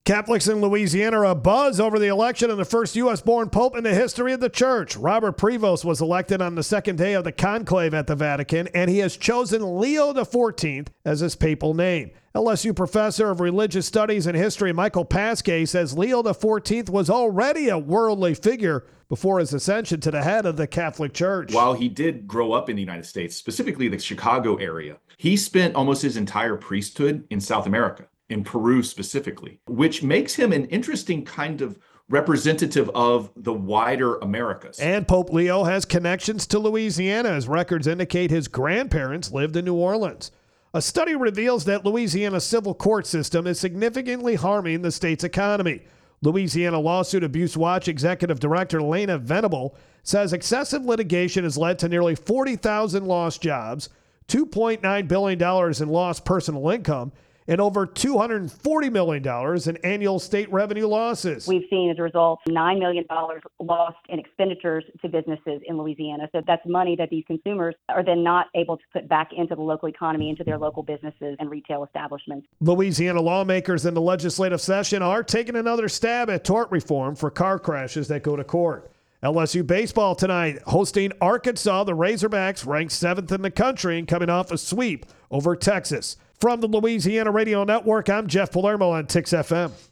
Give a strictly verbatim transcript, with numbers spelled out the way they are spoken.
Catholics in Louisiana are abuzz over the election of the first U S-born pope in the history of the church. Robert Prevost was elected on the second day of the conclave at the Vatican, and he has chosen Leo the fourteenth as his papal name. L S U professor of religious studies and history Michael Pasquet says Leo the fourteenth was already a worldly figure before his ascension to the head of the Catholic Church. While he did grow up in the United States, specifically the Chicago area, he spent almost his entire priesthood in South America, in Peru specifically, which makes him an interesting kind of representative of the wider Americas. And Pope Leo has connections to Louisiana, as records indicate his grandparents lived in New Orleans. A study reveals that Louisiana's civil court system is significantly harming the state's economy. Louisiana Lawsuit Abuse Watch Executive Director Lena Venable says excessive litigation has led to nearly forty thousand lost jobs, two point nine billion dollars in lost personal income, and over two hundred forty million dollars in annual state revenue losses. We've seen, as a result, nine million dollars lost in expenditures to businesses in Louisiana. So that's money that these consumers are then not able to put back into the local economy, into their local businesses and retail establishments. Louisiana lawmakers in the legislative session are taking another stab at tort reform for car crashes that go to court. L S U baseball tonight hosting Arkansas. The Razorbacks ranked seventh in the country and coming off a sweep over Texas. From the Louisiana Radio Network, I'm Jeff Palermo on Tix F M.